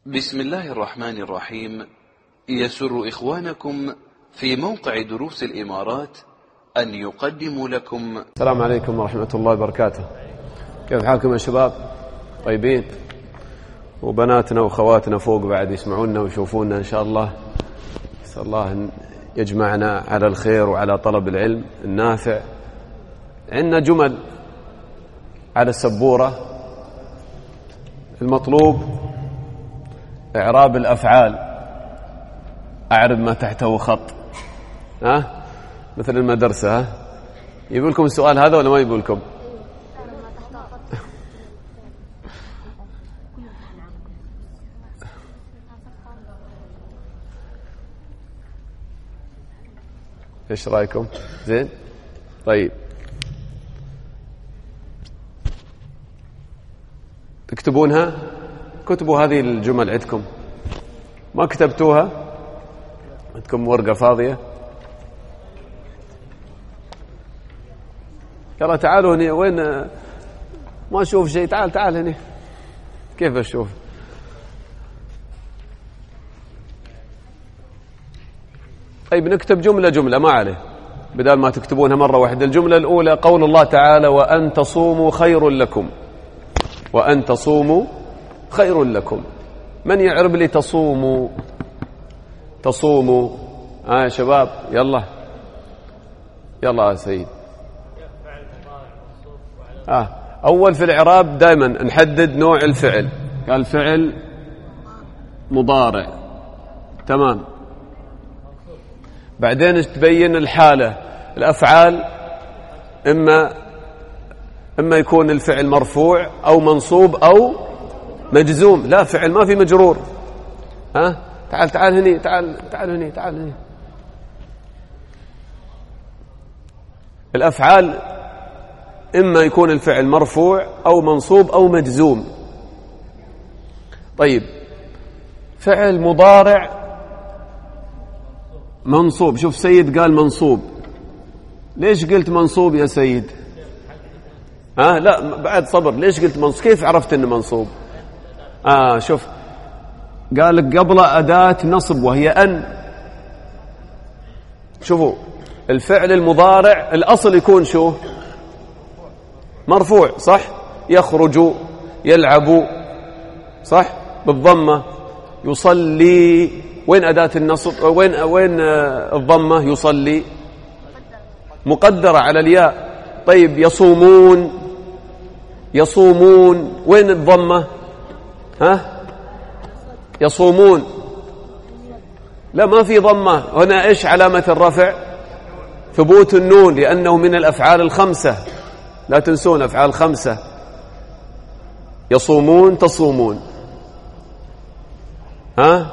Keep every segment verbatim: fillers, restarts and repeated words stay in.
بسم الله الرحمن الرحيم. يسر إخوانكم في موقع دروس الإمارات أن يقدموا لكم. السلام عليكم ورحمة الله وبركاته. كيف حالكم يا شباب؟ طيبين؟ وبناتنا وخواتنا فوق بعد يسمعونا ويشوفونا إن شاء الله. نسأل الله أن يجمعنا على الخير وعلى طلب العلم النافع. عندنا جمل على السبورة. المطلوب إعراب الأفعال، أعرب ما تحته خط، ها مثل المدرسة. ها يقول لكم السؤال هذا ولا ما يقول لكم؟ ايش رايكم؟ زين؟ طيب تكتبونها؟ كتبوا هذه الجمل عندكم. ما كتبتوها؟ عندكم ورقة فاضية؟ يلا تعالوا هنا. وين ما اشوف شيء؟ تعال تعال هنا. كيف اشوف؟ طيب نكتب جملة جملة ما عليه، بدل ما تكتبونها مرة واحدة. الجملة الأولى قول الله تعالى: وأن تصوموا خير لكم. وأن تصوموا خير لكم. من يعرب لي تصوموا؟ تصوموا ها آه يا شباب، يلا يلا يا سيد. آه أول في الإعراب دائما نحدد نوع الفعل. قال فعل مضارع، تمام. بعدين تبين الحالة. الأفعال إما إما يكون الفعل مرفوع أو منصوب أو مجزوم. لا، فعل ما في مجرور. ها تعال تعال هني، تعال تعال هني، تعال هني. الأفعال إما يكون الفعل مرفوع أو منصوب أو مجزوم. طيب فعل مضارع منصوب. شوف سيد قال منصوب. ليش قلت منصوب يا سيد؟ ها لا بعد صبر. ليش قلت منصوب؟ كيف عرفت انه منصوب؟ آه شوف قال لك قبل أداة نصب وهي أن. شوفوا الفعل المضارع الأصل يكون شو؟ مرفوع، صح؟ يخرج، يلعب، صح؟ بالضمة. يصلي، وين أداة النصب؟ وين وين الضمة؟ يصلي مقدرة على الياء. طيب يصومون، يصومون، وين الضمة؟ ها يصومون. لا ما في ضمة هنا. إيش علامة الرفع؟ ثبوت النون، لأنه من الأفعال الخمسة. لا تنسون أفعال خمسة. يصومون، تصومون، ها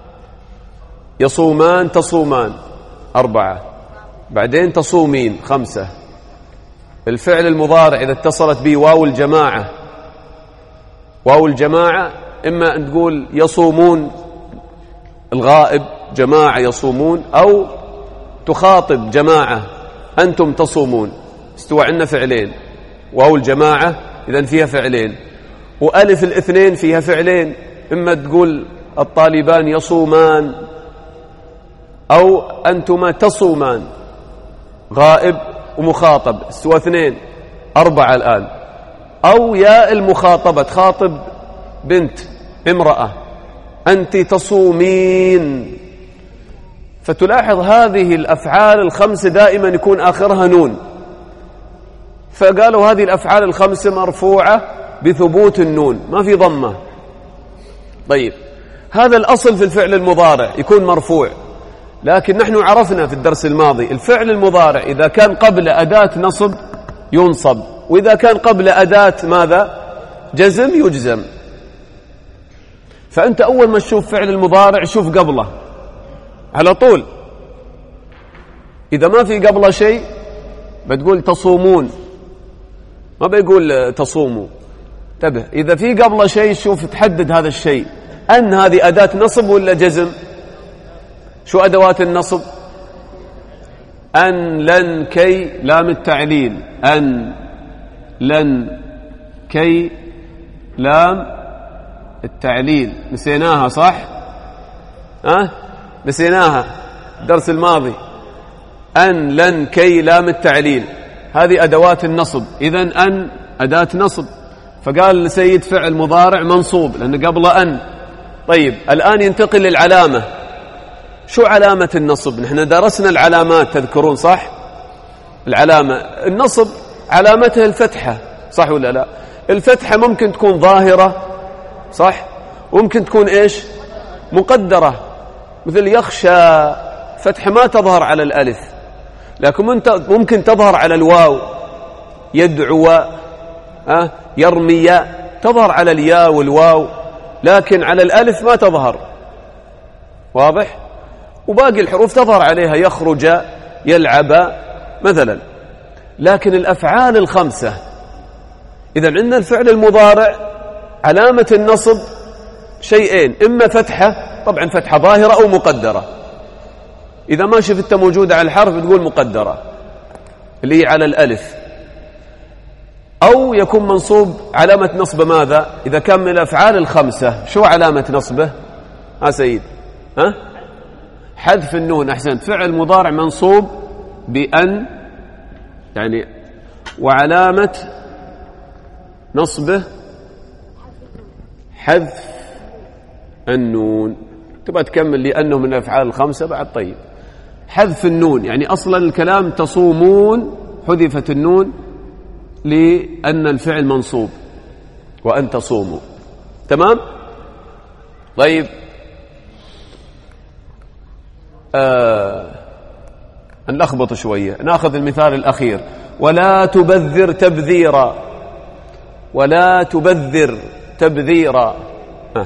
يصومان، تصومان، أربعة. بعدين تصومين، خمسة. الفعل المضارع إذا اتصلت به واو الجماعة، واو الجماعة إما أن تقول يصومون الغائب، جماعة يصومون، أو تخاطب جماعة أنتم تصومون. استوى عندنا فعلين. واو الجماعة إذن فيها فعلين، وألف الاثنين فيها فعلين. إما تقول الطالبان يصومان أو أنتما تصومان، غائب ومخاطب، استوى اثنين، أربعة الآن. أو ياء المخاطبة، تخاطب بنت، امرأة، أنت تصومين. فتلاحظ هذه الأفعال الخمس دائما يكون آخرها نون. فقالوا هذه الأفعال الخمس مرفوعة بثبوت النون، ما في ضمة. طيب هذا الأصل في الفعل المضارع يكون مرفوع. لكن نحن عرفنا في الدرس الماضي الفعل المضارع إذا كان قبل أداة نصب ينصب، وإذا كان قبل أداة ماذا؟ جزم، يجزم. فأنت أول ما تشوف فعل المضارع شوف قبله على طول. إذا ما في قبله شيء بتقول تصومون، ما بيقول تصوموا. انتبه، إذا في قبله شيء شوف تحدد هذا الشيء. أن هذه أداة نصب ولا جزم؟ شو أدوات النصب؟ أن، لن، كي، لام التعليل. أن، لن، كي، لام التعليل نسيناها صح؟ ها؟ نسيناها الدرس الماضي. أن لن كي لام التعليل هذه أدوات النصب، إذن أن أداة نصب، فقال لسيد فعل مضارع منصوب لأن قبل أن. طيب الآن ينتقل للعلامة. شو علامة النصب؟ نحن درسنا العلامات تذكرون صح؟ العلامة النصب علامتها الفتحة صح ولا لا؟ الفتحة ممكن تكون ظاهرة صح؟ وممكن تكون إيش؟ مقدرة، مثل يخشى فتحة ما تظهر على الألف، لكن ممكن تظهر على الواو. يدعو أه؟ يرمي تظهر على الياء والواو، لكن على الألف ما تظهر. واضح؟ وباقي الحروف تظهر عليها، يخرج يلعب مثلا. لكن الأفعال الخمسة، إذن عندنا الفعل المضارع علامة النصب شيئين، إما فتحة، طبعا فتحة ظاهرة أو مقدرة. إذا ما شفت موجودة على الحرف تقول مقدرة اللي هي على الألف، أو يكون منصوب علامة نصب ماذا؟ إذا كان من الأفعال الخمسة شو علامة نصبه؟ ها سيد؟ ها؟ حذف النون. أحسنت. فعل مضارع منصوب بأن، يعني وعلامة نصبه حذف النون. تبقى تكمل لأنه من الأفعال الخمسة بعد. طيب حذف النون يعني أصلا الكلام تصومون، حذفت النون لأن الفعل منصوب وأن تصوموا. تمام؟ طيب آه نلخبط شوية، ناخذ المثال الأخير. ولا تبذر تبذيرا، ولا تبذر تبذيرا. آه.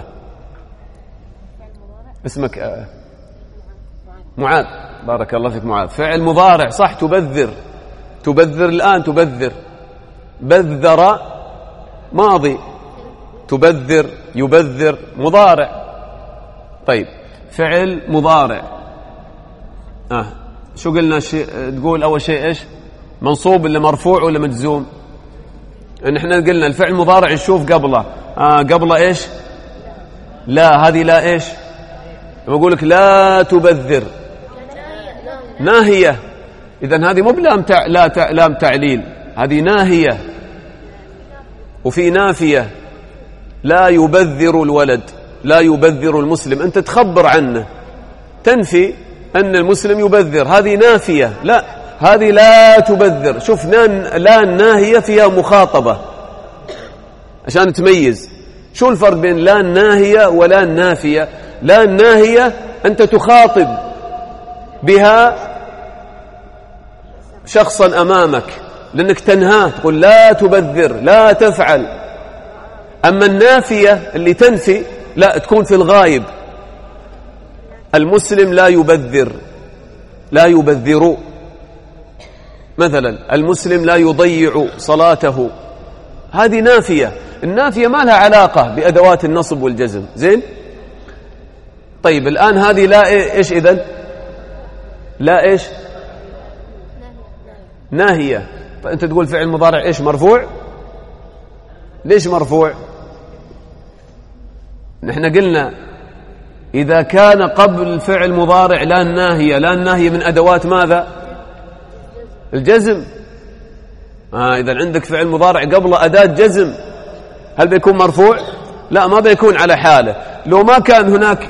اسمك آه. معاذ، بارك الله فيك معاذ. فعل مضارع صح، تبذر، تبذر الآن، تبذر. بذر ماضي، تبذر يبذر مضارع. طيب فعل مضارع آه. شو قلنا؟ شيء تقول أول شيء إيش؟ منصوب ولا مرفوع ولا مجزوم؟ إن إحنا قلنا الفعل مضارع نشوف قبله آه قبله إيش؟ لا، هذه لا إيش؟ لما أقول لك لا تبذر ناهية، إذن هذه مو بلام تع... لا تع... لام تعليل، هذه ناهية. وفي نافية لا يبذر الولد، لا يبذر المسلم، أنت تخبر عنه، تنفي أن المسلم يبذر، هذه نافية. لا، هذه لا تبذر. شوف لا الناهية فيها مخاطبة عشان تميز. شو الفرق بين لا الناهية ولا النافية؟ لا الناهية أنت تخاطب بها شخصا أمامك لأنك تنهاه، تقول لا تبذر، لا تفعل. أما النافية اللي تنفي لا، تكون في الغايب. المسلم لا يبذر، لا يبذر مثلا. المسلم لا يضيع صلاته، هذه نافية. النافية ما لها علاقة بأدوات النصب والجزم. زين؟ طيب الآن هذه لا إيش إذن؟ لا إيش؟ ناهية. فأنت تقول فعل مضارع إيش؟ مرفوع. ليش مرفوع؟ نحن قلنا إذا كان قبل فعل مضارع لا الناهية، لا الناهية من أدوات ماذا؟ الجزم. آه إذا عندك فعل مضارع قبل أداة جزم، هل بيكون مرفوع؟ لا، ما بيكون على حاله. لو ما كان هناك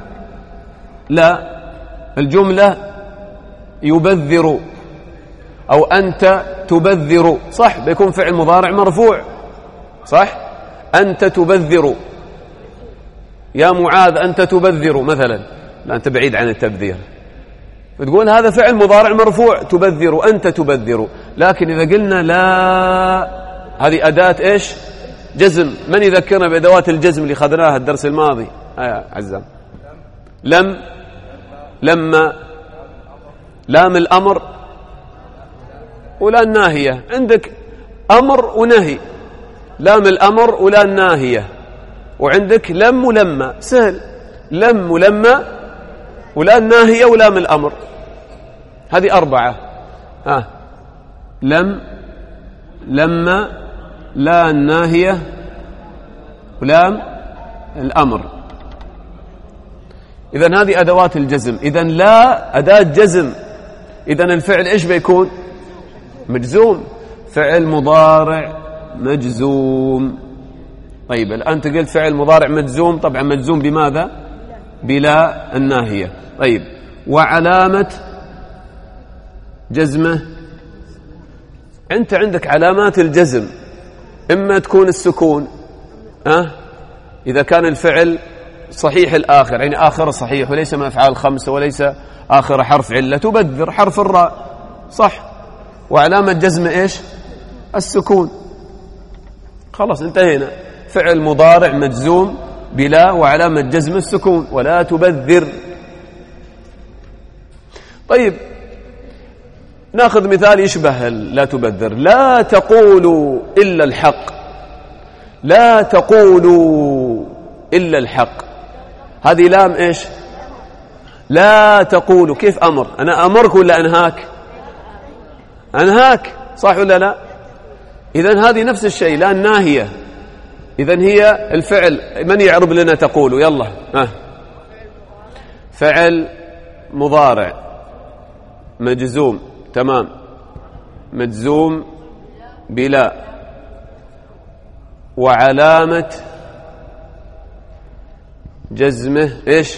لا الجملة يبذر أو أنت تبذر صح، بيكون فعل مضارع مرفوع صح. أنت تبذر، يا معاذ أنت تبذر مثلا. لا، أنت بعيد عن التبذير، بتقول هذا فعل مضارع مرفوع، تبذر، أنت تبذر. لكن إذا قلنا لا، هذه أداة إيش؟ جزم. من يذكرنا بأدوات الجزم اللي خذناها الدرس الماضي؟ آه عزام. لم، لما، لام الأمر ولا الناهية. عندك أمر ونهي، لام الأمر ولا الناهية. وعندك لم ولما، سهل. لم ولما ولا الناهية ولام الأمر، هذه أربعة. آه. لم، لما، لا الناهية ولام الأمر. إذن هذه أدوات الجزم. إذن لا أداة جزم، إذن الفعل إيش بيكون؟ مجزوم. فعل مضارع مجزوم. طيب الآن أنت قلت فعل مضارع مجزوم، طبعا مجزوم بماذا؟ بلا الناهية. طيب وعلامة جزمه، أنت عندك علامات الجزم إما تكون السكون، أه؟ إذا كان الفعل صحيح الآخر، يعني آخر صحيح وليس من أفعال الخمسة وليس آخر حرف علة، تبذر حرف الراء، صح؟ وعلامة جزم إيش؟ السكون. خلاص انتهينا. فعل مضارع مجزوم بلا وعلامة جزم السكون، ولا تبذر. طيب ناخذ مثال يشبه لا تبذر. لا تقولوا إلا الحق، لا تقولوا إلا الحق، هذه لام إيش؟ لا تقولوا. كيف أمر؟ أنا أمرك ولا أنهاك؟ أنهاك، صح ولا لا؟ إذن هذه نفس الشيء، لا الناهية. إذن هي الفعل. من يعرب لنا تقولوا؟ يلا. ها. فعل مضارع مجزوم، تمام، مجزوم بلا وعلامة جزمه إيش؟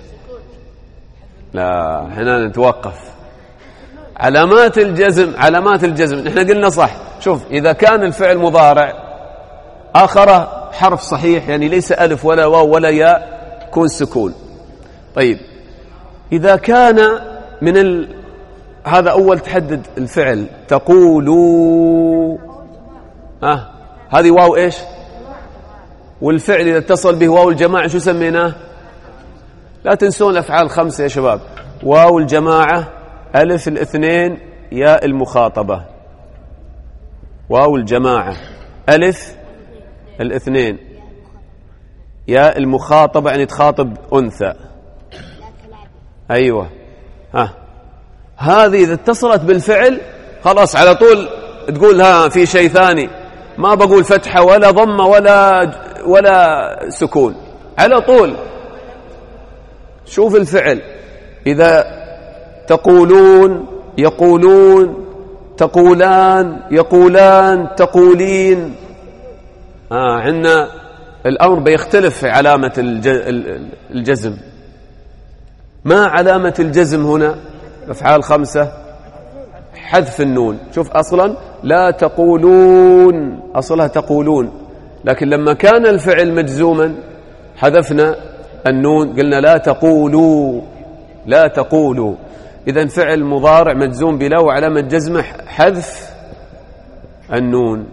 لا هنا نتوقف. علامات الجزم، علامات الجزم نحن قلنا صح. شوف، إذا كان الفعل مضارع آخره حرف صحيح، يعني ليس ألف ولا واو ولا ياء، كون سكون. طيب إذا كان من ال... هذا أول تحدد الفعل. تقولوا، آه هذه واو إيش؟ والفعل إذا اتصل به واو الجماعة شو سميناه؟ لا تنسون الأفعال الخمسة يا شباب. واو الجماعة، ألف الاثنين، ياء المخاطبة. واو الجماعة، ألف الاثنين، ياء المخاطبة، يعني تخاطب أنثى. أيوة. ها هذه إذا اتصلت بالفعل خلاص على طول تقول ها في شيء ثاني، ما بقول فتحة ولا ضمة ولا ولا سكون، على طول. شوف الفعل، إذا تقولون، يقولون، تقولان، يقولان، تقولين، آه عندنا الأمر بيختلف في علامة الجزم. ما علامة الجزم هنا؟ أفعال خمسة، حذف النون. شوف أصلا لا تقولون، أصلها تقولون، لكن لما كان الفعل مجزوما حذفنا النون، قلنا لا تقولوا، لا تقولوا. إذن فعل مضارع مجزوم بلا وعلامة جزمه حذف النون.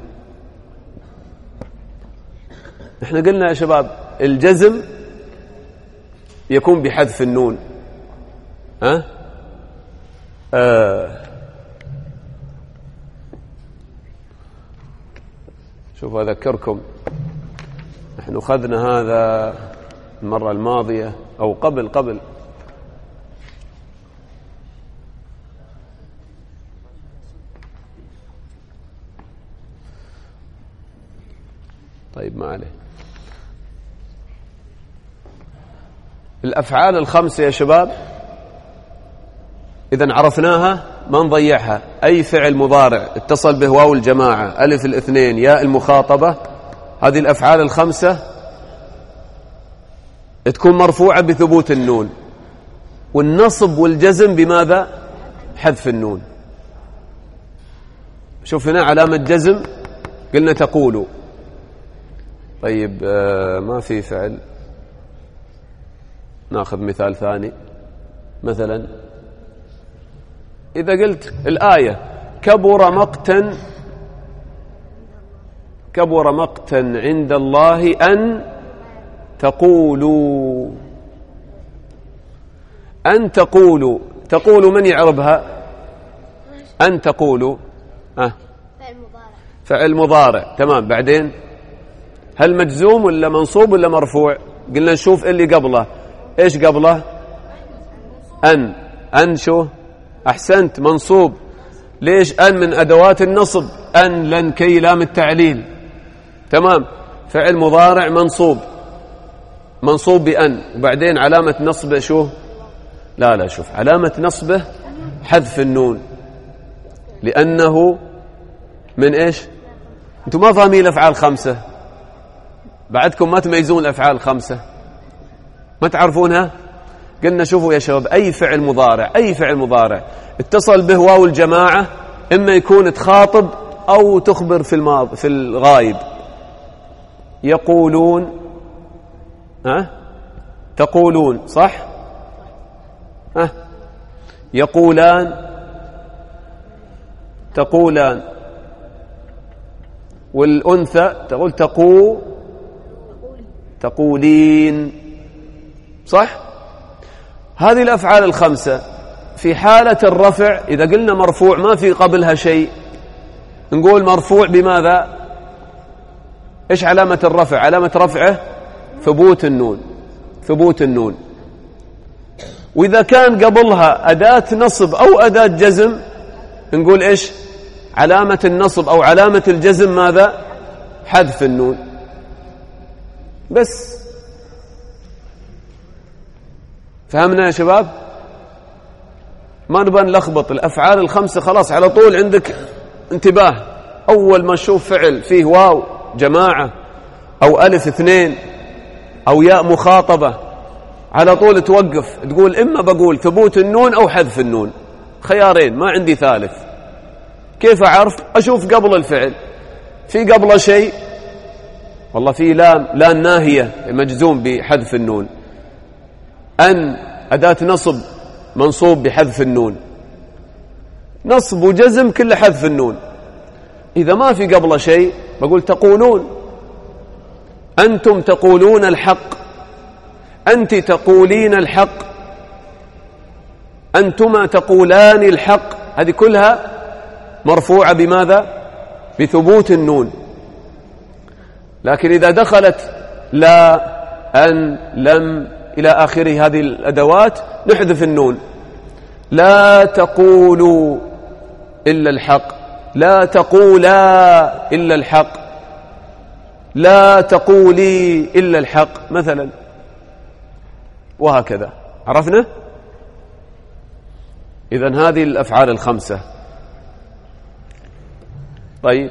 احنا قلنا يا شباب الجزم يكون بحذف النون. ها؟ آه. شوف أذكركم، نحن أخذنا هذا المرة الماضية أو قبل قبل طيب ما عليه. الأفعال الخمسة يا شباب إذن عرفناها، ما نضيعها. أي فعل مضارع اتصل به واو الجماعة، ألف الاثنين، ياء المخاطبة، هذه الأفعال الخمسة تكون مرفوعة بثبوت النون، والنصب والجزم بماذا؟ حذف النون. شوف هنا علامة جزم، قلنا تقولوا. طيب آه ما في فعل، ناخذ مثال ثاني. مثلا إذا قلت الآية كبر مقتا، كبر مقتا عند الله أن تقولوا، أن تقولوا، تقولوا من يعربها؟ أن تقولوا. أه. فعل مضارع، فعل مضارع، تمام. بعدين هل مجزوم ولا منصوب ولا مرفوع؟ قلنا نشوف اللي قبله. إيش قبله؟ أن. أن شو؟ أحسنت، منصوب. ليش؟ أن من أدوات النصب، أن لن كي لام التعليل، تمام. فعل مضارع منصوب. منصوب بأن، وبعدين علامة نصبه شو؟ لا لا شوف، علامة نصبه حذف النون، لأنه من إيش؟ أنتم ما فاهمين الأفعال خمسة، بعدكم ما تميزون الأفعال خمسة، ما تعرفونها. قلنا شوفوا يا شباب، أي فعل مضارع أي فعل مضارع اتصل به واو الجماعة إما يكون تخاطب أو تخبر في الماضي في الغائب. يقولون، ها تقولون، صح؟ ها يقولان، تقولان، والأنثى تقول تقو تقولين، صح؟ هذه الأفعال الخمسة في حالة الرفع إذا قلنا مرفوع ما في قبلها شيء نقول مرفوع بماذا؟ إيش علامة الرفع؟ علامة رفعه ثبوت النون، ثبوت النون. وإذا كان قبلها أداة نصب أو أداة جزم نقول إيش؟ علامة النصب أو علامة الجزم ماذا؟ حذف النون. بس فهمنا يا شباب؟ ما نبغى نلخبط الأفعال الخمسة، خلاص على طول عندك انتباه. أول ما تشوف فعل فيه واو جماعة أو ألف اثنين أو ياء مخاطبة على طول توقف تقول إما بقول ثبوت النون أو حذف النون، خيارين ما عندي ثالث. كيف أعرف؟ أشوف قبل الفعل في قبل شيء، والله في لام لام ناهية مجزوم بحذف النون، أن أداة نصب منصوب بحذف النون، نصب وجزم كل حذف النون. إذا ما في قبل شيء بقول تقولون، أنتم تقولون الحق، أنت تقولين الحق، أنتما تقولان الحق، هذه كلها مرفوعة بماذا؟ بثبوت النون. لكن إذا دخلت لا، أن، لم إلى آخره هذه الأدوات نحذف النون. لا تقولوا إلا الحق، لا تقولا إلا الحق، لا تقولي إلا الحق مثلا، وهكذا. عرفنا؟ إذن هذه الأفعال الخمسة. طيب،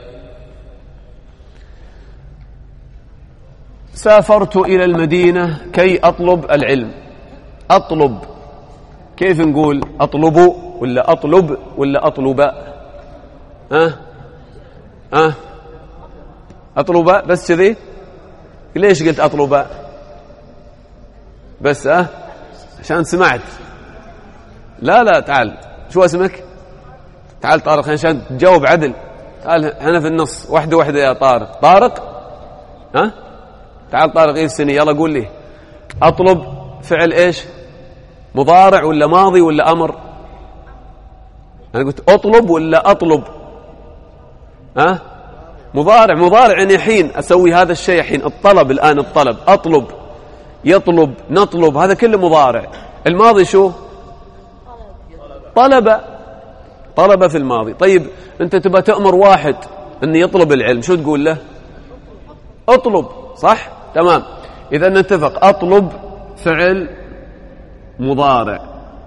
سافرت إلى المدينة كي أطلب العلم. أطلب كيف نقول؟ أطلب ولا أطلب ولا أطلب؟ ها ها أطلب بس كذي؟ ليش قلت أطلب بس؟ أه عشان سمعت. لا لا تعال، شو اسمك؟ تعال طارق عشان تجاوب عدل. تعال أنا في النص، واحدة واحدة يا طارق. طارق، ها تعال طارق، إيه السنة؟ يلا قول لي. أطلب فعل إيش؟ مضارع ولا ماضي ولا أمر؟ أنا قلت أطلب ولا أطلب؟ ها مضارع. مضارع يعني حين أسوي هذا الشيء، حين الطلب، الآن الطلب، أطلب، يطلب، نطلب، هذا كله مضارع. الماضي شو؟ طلب، طلب في الماضي. طيب أنت تبى تأمر واحد أن يطلب العلم، شو تقول له؟ أطلب، صح؟ تمام. إذا نتفق أطلب فعل مضارع.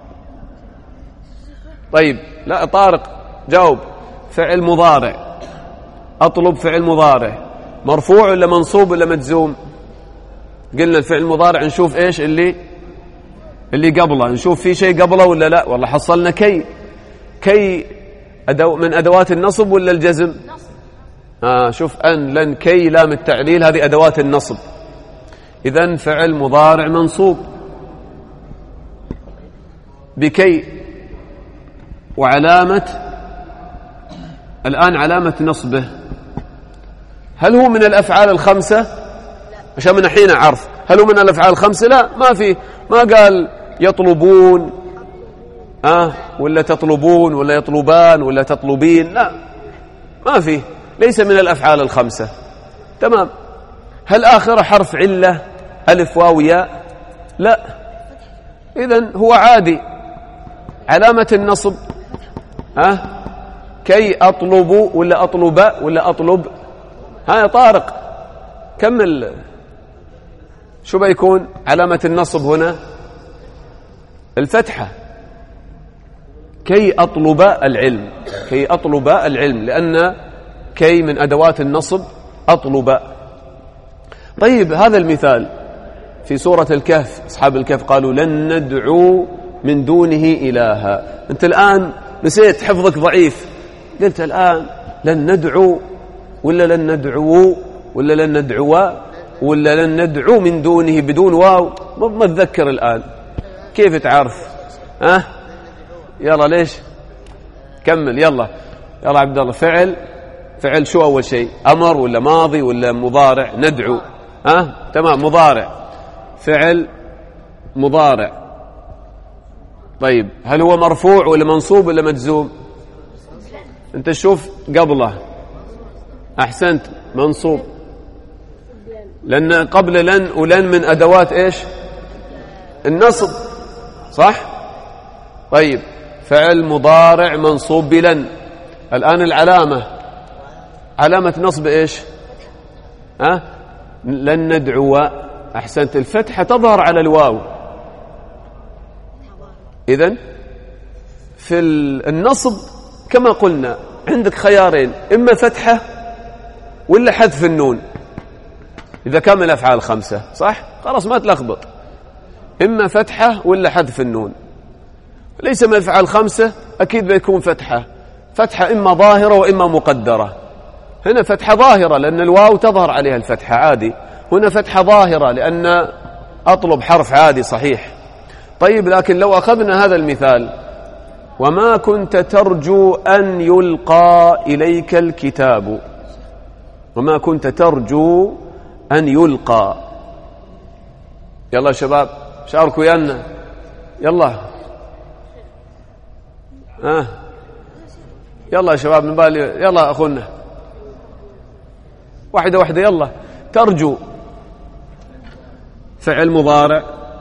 طيب لا طارق جاوب، فعل مضارع. أطلب فعل مضارع مرفوع ولا منصوب ولا مجزوم؟ قلنا الفعل المضارع نشوف إيش اللي اللي قبله، نشوف في شيء قبله ولا لا. والله حصلنا كي. كي أدو من أدوات النصب ولا الجزم؟ آه شوف، أن، لن، كي، لام التعليل، هذه أدوات النصب. إذن فعل مضارع منصوب بكي، وعلامة الآن علامة نصبه هل هو من الأفعال الخمسة؟ عشان من حين أعرف هل هو من الأفعال الخمسة؟ لا، ما في، ما قال يطلبون آه ولا تطلبون ولا يطلبان ولا تطلبين، لا ما في، ليس من الأفعال الخمسة. تمام. هل آخر حرف علة ألف واو ياء؟ لا. إذن هو عادي. علامة النصب ها كي أطلب ولا أطلب ولا أطلب؟ ها يا طارق كمل. شو بيكون علامة النصب هنا؟ الفتحة. كي أطلب العلم، كي أطلب العلم، لأن كي من أدوات النصب أطلب. طيب هذا المثال في سورة الكهف، أصحاب الكهف قالوا لن ندعو من دونه إلها. أنت الآن نسيت، حفظك ضعيف، قلت الآن لن ندعو ولا لن ندعو ولا لن ندعو ولا لن ندعو من دونه بدون واو، ما تذكر الآن كيف تعرف؟ ها أه؟ يلا ليش؟ كمل يلا يلا عبد الله. فعل فعل شو أول شيء؟ أمر ولا ماضي ولا مضارع؟ ندعو. ها أه؟ تمام، مضارع. فعل مضارع. طيب هل هو مرفوع ولا منصوب ولا مجزوم؟ انت شوف قبله. احسنت، منصوب، لان قبل لن ولن من ادوات ايش؟ النصب، صح؟ طيب فعل مضارع منصوب بلن. الان العلامه، علامه نصب ايش؟ ها أه؟ لن ندعو. احسنت، الفتحه تظهر على الواو. إذن في النصب كما قلنا عندك خيارين، إما فتحة ولا حذف النون إذا كان من الأفعال خمسة، صح؟ خلاص ما تلخبط، إما فتحة ولا حذف النون. ليس من الأفعال خمسة أكيد بيكون فتحة، فتحة إما ظاهرة وإما مقدرة. هنا فتحة ظاهرة لأن الواو تظهر عليها الفتحة عادي، هنا فتحة ظاهرة لأن أطلب حرف عادي صحيح. طيب لكن لو أخذنا هذا المثال، وما كنت ترجو أن يلقى إليك الكتاب، وما كنت ترجو أن يلقى. يلا شباب شاركوا يانا، يلا آه. يلا يا شباب من بالي، يلا أخونا واحدة واحدة. يلا ترجو فعل مضارع.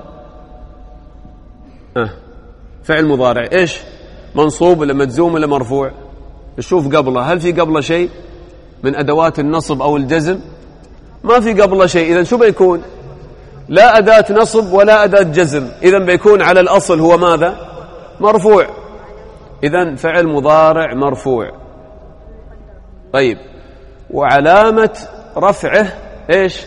آه. فعل مضارع إيش؟ منصوب ولا مجزوم ولا مرفوع؟ نشوف قبله، هل في قبله شيء من أدوات النصب أو الجزم؟ ما في قبله شيء. إذن شو بيكون؟ لا أداة نصب ولا أداة جزم، إذن بيكون على الأصل هو ماذا؟ مرفوع. إذن فعل مضارع مرفوع. طيب وعلامة رفعه إيش؟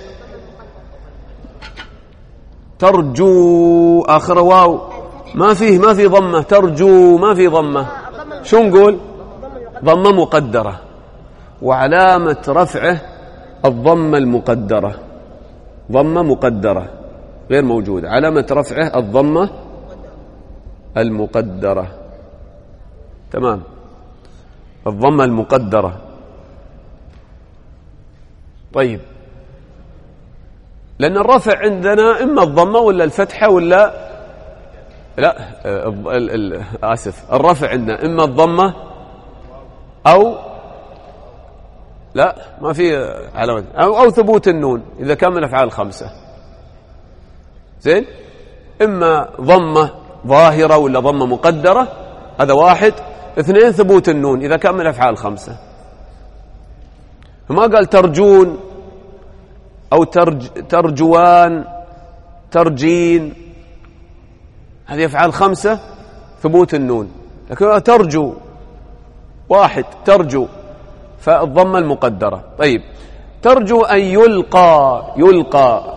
ترجو، آخر واو، ما فيه ما في ضمة. ترجو ما في ضمة، شو نقول؟ ضمة مقدرة. وعلامة رفعه الضمة المقدرة، ضمة مقدرة غير موجودة. علامة رفعه الضمة المقدرة. تمام، الضمة المقدرة. طيب لأن الرفع عندنا إما الضمة ولا الفتحة ولا لا، ال ال آسف، الرفع عندنا إما الضمة أو لا، ما في علامة، أو, أو ثبوت النون إذا كان من الأفعال الخمسة. زين، إما ضمة ظاهرة ولا ضمة مقدرة، هذا واحد. اثنين ثبوت النون إذا كان من الأفعال الخمسة. ما قال ترجون أو ترج ترجوان ترجين، هذه أفعال خمسة ثبوت النون. لكن ترجو واحد، ترجو فالضمة المقدرة. طيب ترجو أن يلقى، يلقى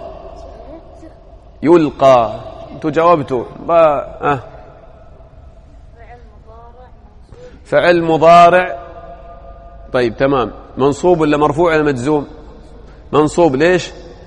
يلقى، أنتوا جاوبتوا أه. فعل مضارع. طيب تمام، منصوب ولا مرفوع ولا مجزوم؟ منصوب. ليش؟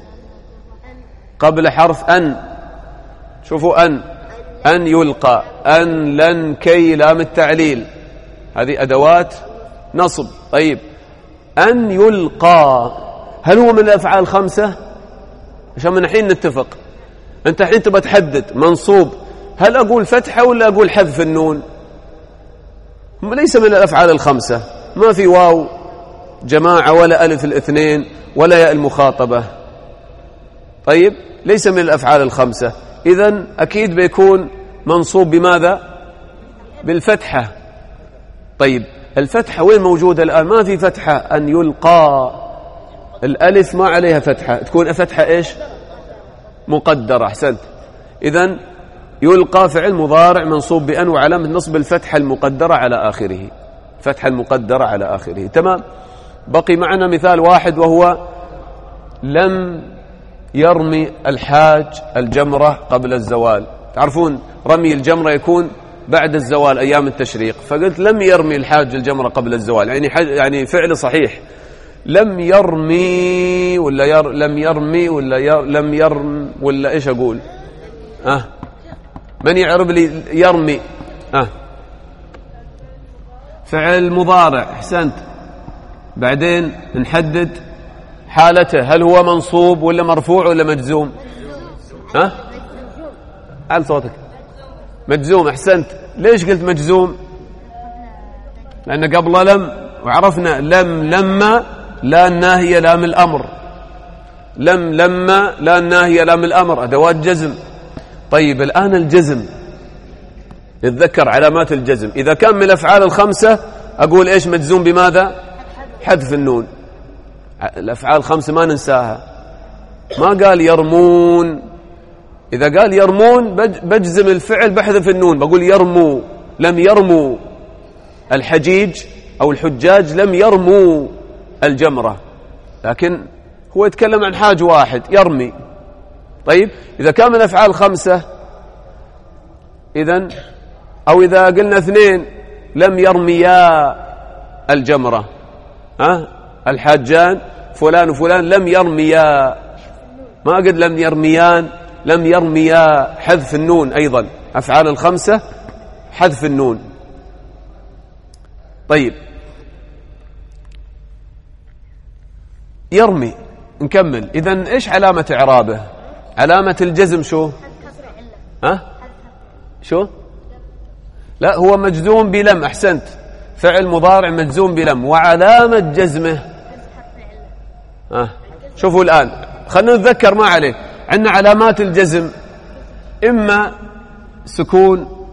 قبل حرف أن. شوفوا أن، أن يلقى، أن لن كي لام التعليل، هذه أدوات نصب. طيب أن يلقى هل هو من الأفعال الخمسة؟ عشان من الحين نتفق. أنت الحين تبى تحدد منصوب، هل أقول فتحة ولا أقول حذف النون؟ ليس من الأفعال الخمسة، ما في واو جماعة ولا ألف الاثنين ولا ياء المخاطبة. طيب ليس من الأفعال الخمسة، إذن أكيد بيكون منصوب بماذا؟ بالفتحة. طيب الفتحة وين موجودة الآن؟ ما في فتحة. أن يلقى الألف ما عليها فتحة، تكون فتحة إيش؟ مقدرة. أحسنت. إذن يلقى فعل مضارع منصوب بأن وعلامة نصب الفتحة المقدرة على آخره، فتحة المقدرة على آخره. تمام. بقي معنا مثال واحد وهو لم يرمي الحاج الجمرة قبل الزوال. تعرفون رمي الجمرة يكون بعد الزوال أيام التشريق، فقلت لم يرمي الحاج الجمرة قبل الزوال، يعني يعني فعل صحيح. لم يرمي ولا ير لم يرمي ولا ير لم يرم ولا إيش أقول؟ أه من يعرب لي يرمي؟ أه فعل مضارع. أحسنت. بعدين نحدد حالته، هل هو منصوب ولا مرفوع ولا مجزوم؟ ها؟ على صوتك. مجزوم. أحسنت. ليش قلت مجزوم؟ لأن قبل لم، وعرفنا لم لما لا الناهية لام الأمر، لم لما لا الناهية لام الأمر أدوات جزم. طيب الآن الجزم، نتذكر علامات الجزم. إذا كان من الأفعال الخمسة أقول إيش مجزوم بماذا؟ حذف النون. الأفعال الخمسة ما ننساها. ما قال يرمون، إذا قال يرمون بجزم الفعل بحذف النون، بقول يرموا. لم يرموا الحجيج أو الحجاج، لم يرموا الجمرة، لكن هو يتكلم عن حاج واحد يرمي. طيب إذا كان من الأفعال الخمسة إذن، أو إذا قلنا اثنين لم يرميا الجمرة، ها الحاجان فلان وفلان لم يرميا، ما قد لم يرميان، لم يرميا حذف النون. أيضا أفعال الخمسة حذف النون. طيب يرمي نكمل. إذن إيش علامة إعرابه؟ علامة الجزم شو؟ ها؟ شو؟ لا هو مجزوم بلم. أحسنت. فعل مضارع مجزوم بلم وعلامة جزمه ها. شوفوا الآن خلنا نتذكر ما عليه. عندنا علامات الجزم إما سكون،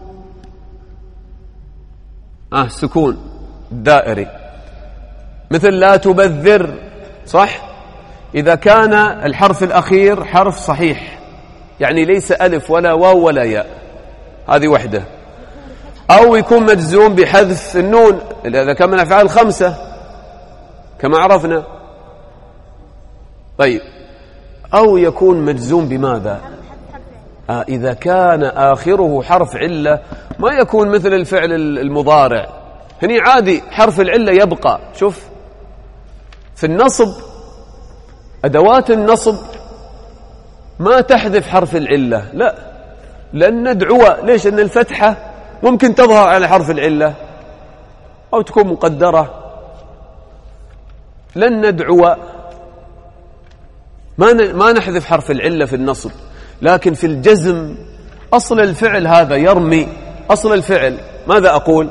آه سكون دائري مثل لا تبذر، صح؟ إذا كان الحرف الأخير حرف صحيح، يعني ليس ألف ولا واو ولا ياء، هذه وحدة. أو يكون مجزوم بحذف النون إذا كان من أفعال خمسة كما عرفنا. طيب أو يكون مجزوم بماذا؟ آه إذا كان آخره حرف علة، ما يكون مثل الفعل المضارع. هني عادي حرف العلة يبقى. شوف في النصب أدوات النصب ما تحذف حرف العلة، لا، لأن ندعو. ليش؟ أن الفتحة ممكن تظهر على حرف العلة أو تكون مقدرة. لن ندعو ما ما نحذف حرف العلة في النصب، لكن في الجزم أصل الفعل هذا يرمي، أصل الفعل ماذا أقول؟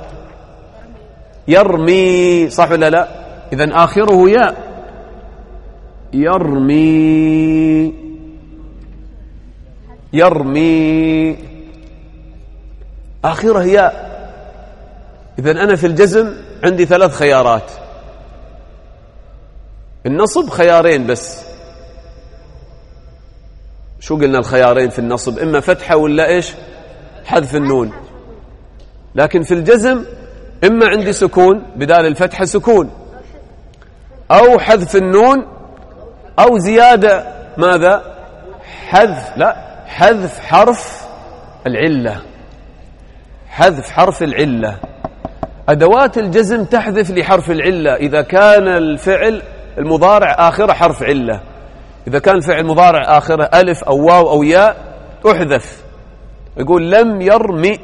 يرمي، صح ولا لا؟ إذن آخره ياء، يرمي يرمي آخره ياء. إذن أنا في الجزم عندي ثلاث خيارات. النصب خيارين بس. شو قلنا الخيارين في النصب؟ إما فتحة ولا إيش؟ حذف النون. لكن في الجزم إما عندي سكون بدال الفتحة سكون، أو حذف النون، أو زيادة ماذا؟ حذف لا حذف حرف العلة، حذف حرف العلة. أدوات الجزم تحذف لحرف العلة إذا كان الفعل المضارع آخره حرف علة. إذا كان فعل مضارع آخره ألف أو واو أو ياء أحذف. يقول لم يرمي،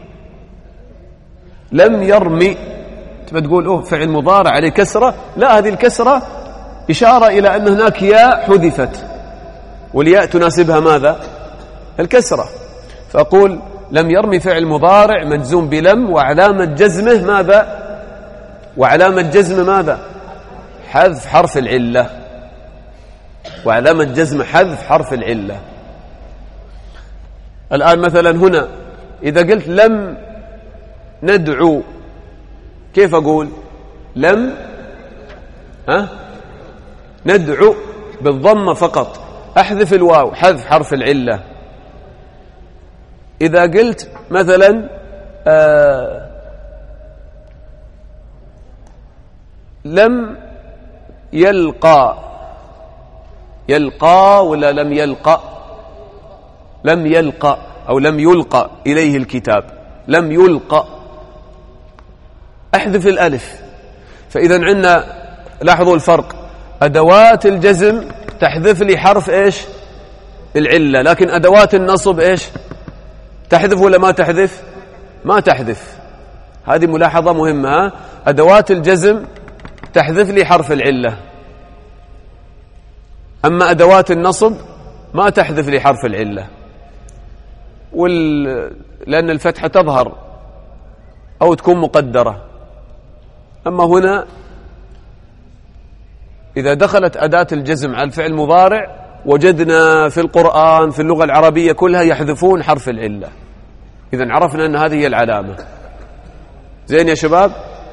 لم يرمي، تبى تقول أوه فعل مضارع عليه كسرة، لا، هذه الكسرة إشارة إلى أن هناك ياء حذفت، والياء تناسبها ماذا؟ الكسرة. فأقول لم يرمي فعل مضارع مجزوم بلم وعلامة جزمه ماذا؟ وعلامة جزم ماذا؟ حذف حرف العلة، وعلامة جزم حذف حرف العلة. الآن مثلا هنا إذا قلت لم ندعو كيف أقول؟ لم ها ندعو بالضمة فقط. أحذف الواو، حذف حرف العلة. إذا قلت مثلا آه لم يلقى، يلقى ولا لم يلقى؟ لم يلقى أو لم يلقى إليه الكتاب، لم يلقى، أحذف الألف. فإذا عندنا لاحظوا الفرق، أدوات الجزم تحذف لي حرف إيش؟ العلة، لكن أدوات النصب إيش؟ تحذف ولا ما تحذف؟ ما تحذف. هذه ملاحظة مهمة. أدوات الجزم تحذف لي حرف العلة، أما أدوات النصب ما تحذف لي حرف العلة، وال... لأن الفتحة تظهر أو تكون مقدرة. أما هنا إذا دخلت أداة الجزم على الفعل المضارع وجدنا في القرآن في اللغة العربية كلها يحذفون حرف العلة. إذن عرفنا أن هذه هي العلامة. زين يا شباب؟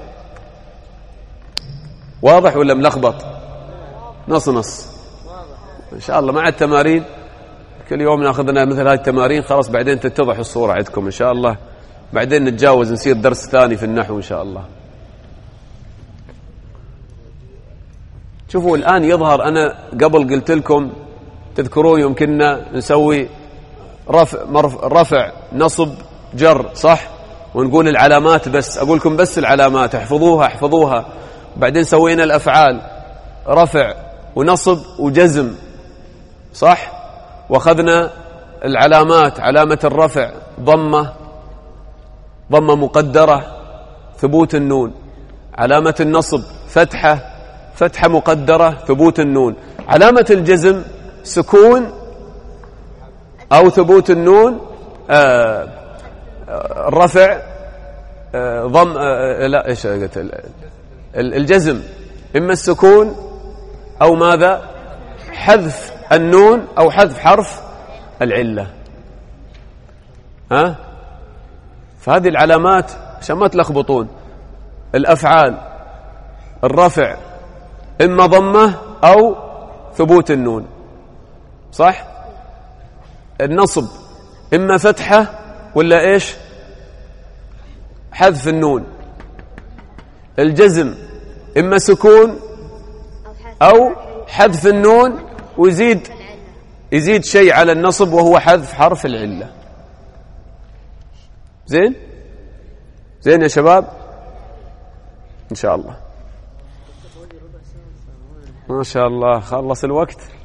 واضح ولا ملخبط؟ نص نص إن شاء الله. مع التمارين كل يوم ناخذنا مثل هذه التمارين، خلاص بعدين تتضح الصورة عندكم إن شاء الله. بعدين نتجاوز نصير درس ثاني في النحو إن شاء الله. شوفوا الآن يظهر، أنا قبل قلت لكم تذكرون يمكننا نسوي رفع, رفع نصب جر، صح؟ ونقول العلامات بس، أقول لكم بس العلامات احفظوها احفظوها. بعدين سوينا الأفعال رفع ونصب وجزم، صح؟ واخذنا العلامات، علامة الرفع ضمة، ضمة مقدرة، ثبوت النون. علامة النصب فتحة، فتحة مقدرة، ثبوت النون. علامة الجزم سكون أو ثبوت النون، آه الرفع آه ضم آه لا إيش قلت؟ الجزم إما السكون أو ماذا؟ حذف النون أو حذف حرف العلة. ها؟ فهذه العلامات عشان ما تلخبطون. الأفعال الرفع إما ضمة أو ثبوت النون، صح؟ النصب إما فتحة ولا إيش؟ حذف النون. الجزم إما سكون أو حذف النون ويزيد يزيد شيء على النصب وهو حذف حرف العلة. زين؟ زين يا شباب؟ إن شاء الله. ما شاء الله خلص الوقت.